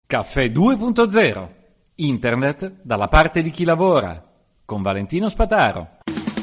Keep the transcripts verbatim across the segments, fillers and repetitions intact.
Caffè due punto zero. Internet dalla parte di chi lavora. Con Valentino Spataro.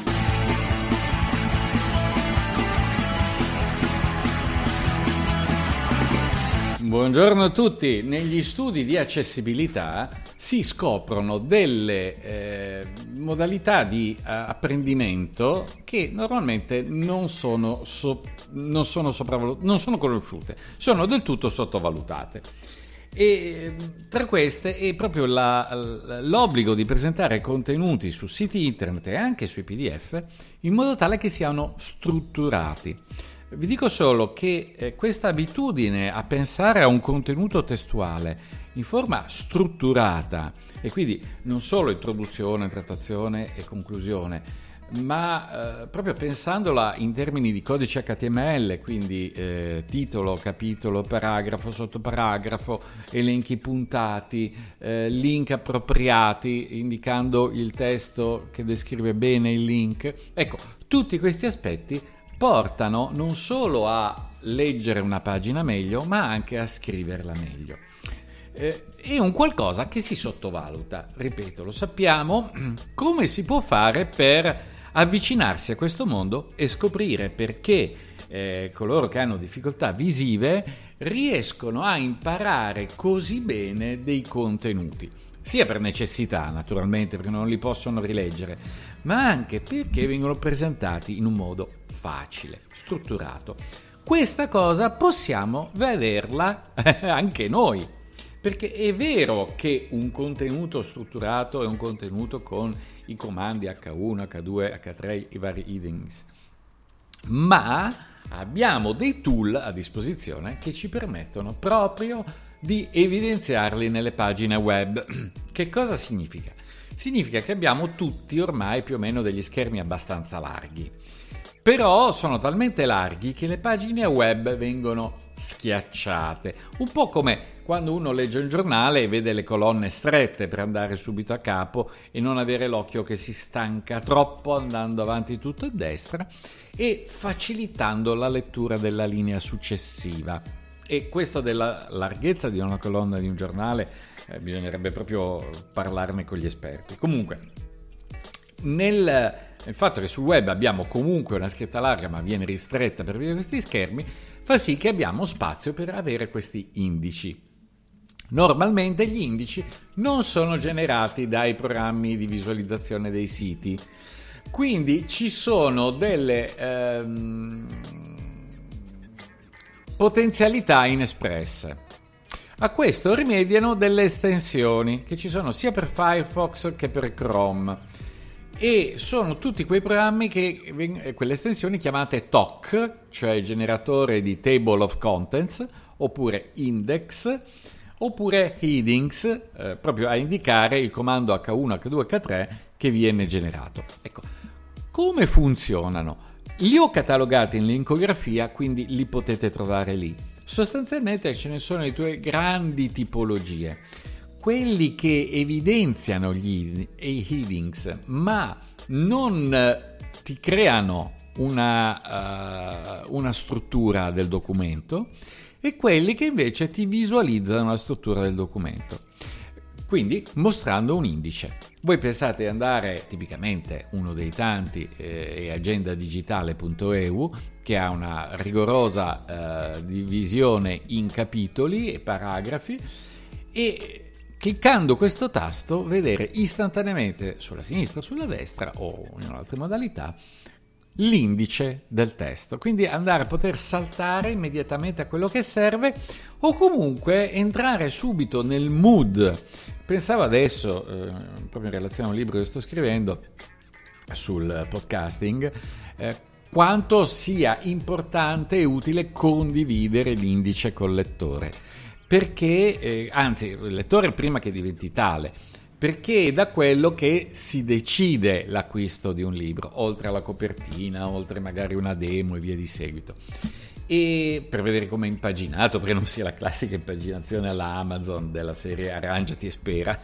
Buongiorno a tutti. Negli studi di accessibilità si scoprono delle eh, modalità di uh, apprendimento che normalmente non sono, so, non, sono sopravvalut- non sono conosciute, sono del tutto sottovalutate. E tra queste è proprio la, l'obbligo di presentare contenuti su siti internet e anche sui P D F in modo tale che siano strutturati. Vi dico solo che eh, questa abitudine a pensare a un contenuto testuale in forma strutturata, e quindi non solo introduzione, trattazione e conclusione, ma eh, proprio pensandola in termini di codice H T M L, quindi eh, titolo, capitolo, paragrafo, sottoparagrafo, elenchi puntati, eh, link appropriati, indicando il testo che descrive bene il link. Ecco, tutti questi aspetti portano non solo a leggere una pagina meglio, ma anche a scriverla meglio. Eh, è un qualcosa che si sottovaluta, ripeto, lo sappiamo. Come si può fare per avvicinarsi a questo mondo e scoprire perché eh, coloro che hanno difficoltà visive riescono a imparare così bene dei contenuti, sia per necessità naturalmente, perché non li possono rileggere, ma anche perché vengono presentati in un modo facile, strutturato. Questa cosa possiamo vederla anche noi, perché è vero che un contenuto strutturato è un contenuto con i comandi acca uno, acca due, acca tre, i vari headings, ma abbiamo dei tool a disposizione che ci permettono proprio di evidenziarli nelle pagine web. Che cosa significa? Significa che abbiamo tutti ormai più o meno degli schermi abbastanza larghi, però sono talmente larghi che le pagine web vengono schiacciate, un po' come quando uno legge il giornale e vede le colonne strette per andare subito a capo e non avere l'occhio che si stanca troppo andando avanti tutto a destra e facilitando la lettura della linea successiva. E questo della larghezza di una colonna di un giornale eh, bisognerebbe proprio parlarne con gli esperti. Comunque, nel, nel fatto che sul web abbiamo comunque una scritta larga ma viene ristretta per via di questi schermi, fa sì che abbiamo spazio per avere questi indici. Normalmente gli indici non sono generati dai programmi di visualizzazione dei siti, quindi ci sono delle ehm, potenzialità inespresse. A questo rimediano delle estensioni che ci sono sia per Firefox che per Chrome, e sono tutti quei programmi che quelle estensioni chiamate T O C, cioè generatore di Table of Contents, oppure Index, oppure Headings, eh, proprio a indicare il comando acca uno, acca due, acca tre che viene generato. Ecco, come funzionano? Li ho catalogati in linkografia, quindi li potete trovare lì. Sostanzialmente ce ne sono due grandi tipologie: quelli che evidenziano gli headings ma non ti creano una, uh, una struttura del documento, e quelli che invece ti visualizzano la struttura del documento, quindi mostrando un indice. Voi pensate di andare, tipicamente uno dei tanti eh, è agendadigitale punto e u, che ha una rigorosa eh, divisione in capitoli e paragrafi, e cliccando questo tasto vedere istantaneamente sulla sinistra o sulla destra o in un'altra modalità l'indice del testo, quindi andare a poter saltare immediatamente a quello che serve, o comunque entrare subito nel mood. Pensavo adesso, eh, proprio in relazione a un libro che sto scrivendo sul podcasting, eh, quanto sia importante e utile condividere l'indice col lettore, perché, eh, anzi, il lettore prima che diventi tale, perché è da quello che si decide l'acquisto di un libro, oltre alla copertina, oltre magari una demo e via di seguito. E per vedere come è impaginato, perché non sia la classica impaginazione alla Amazon della serie arrangiati e spera.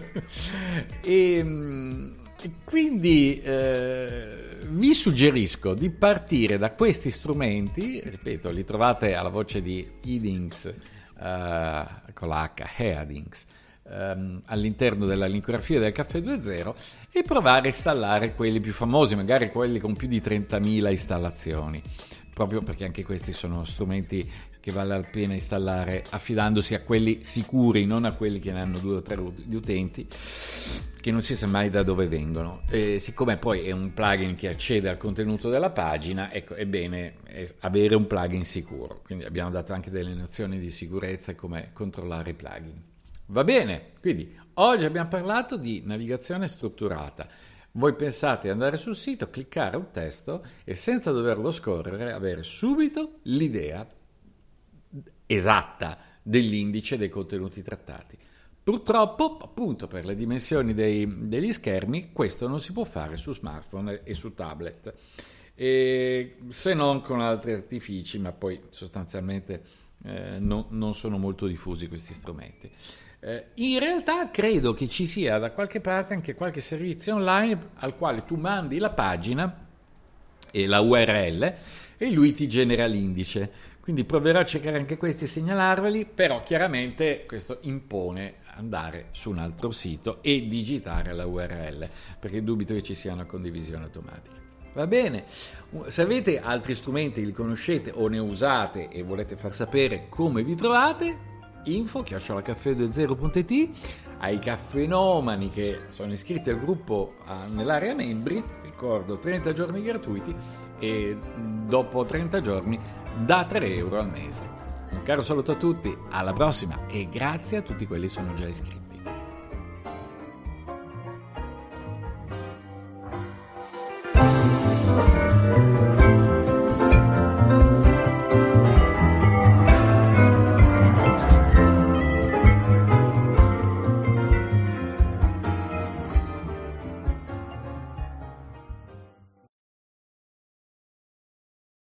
e quindi eh, vi suggerisco di partire da questi strumenti, ripeto, li trovate alla voce di Headings uh, con la H, Headings, um, all'interno della lingrafia del Caffè due zero e provare a installare quelli più famosi, magari quelli con più di trentamila installazioni, proprio perché anche questi sono strumenti che vale la pena installare affidandosi a quelli sicuri, non a quelli che ne hanno due o tre di utenti, che non si sa mai da dove vengono. E siccome poi è un plugin che accede al contenuto della pagina, ecco, è bene avere un plugin sicuro. Quindi abbiamo dato anche delle nozioni di sicurezza e come controllare i plugin. Va bene, quindi oggi abbiamo parlato di navigazione strutturata. Voi pensate di andare sul sito, cliccare un testo e senza doverlo scorrere avere subito l'idea esatta dell'indice dei contenuti trattati. Purtroppo, appunto, per le dimensioni dei, degli schermi, questo non si può fare su smartphone e su tablet, e se non con altri artifici, ma poi sostanzialmente eh, no, non sono molto diffusi questi strumenti. Eh, in realtà credo che ci sia da qualche parte anche qualche servizio online al quale tu mandi la pagina e la U R L e lui ti genera l'indice. Quindi proverò a cercare anche questi e segnalarveli, però chiaramente questo impone andare su un altro sito e digitare la U R L, perché dubito che ci sia una condivisione automatica. Va bene, se avete altri strumenti che li conoscete o ne usate e volete far sapere come vi trovate, info chiocciola caffè due zero punto it. Ai caffenomani che sono iscritti al gruppo nell'area membri, ricordo trenta giorni gratuiti e dopo trenta giorni da tre euro al mese. Un caro saluto a tutti, alla prossima e grazie a tutti quelli che sono già iscritti.